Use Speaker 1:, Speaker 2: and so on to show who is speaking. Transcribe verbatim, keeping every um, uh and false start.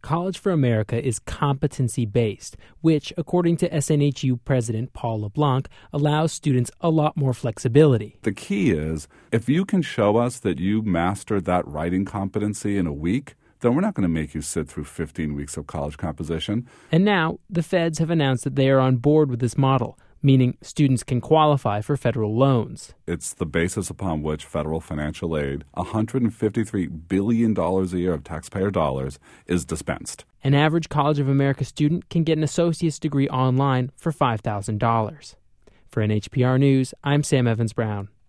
Speaker 1: College for America is competency-based, which, according to S N H U President Paul LeBlanc, allows students a lot more flexibility.
Speaker 2: The key is, if you can show us that you mastered that writing competency in a week, then we're not going to make you sit through fifteen weeks of college composition.
Speaker 1: And now, the feds have announced that they are on board with this model, meaning students can qualify for federal loans.
Speaker 2: It's the basis upon which federal financial aid, one hundred fifty-three billion dollars a year of taxpayer dollars, is dispensed.
Speaker 1: An average College of America student can get an associate's degree online for five thousand dollars. For N H P R News, I'm Sam Evans-Brown.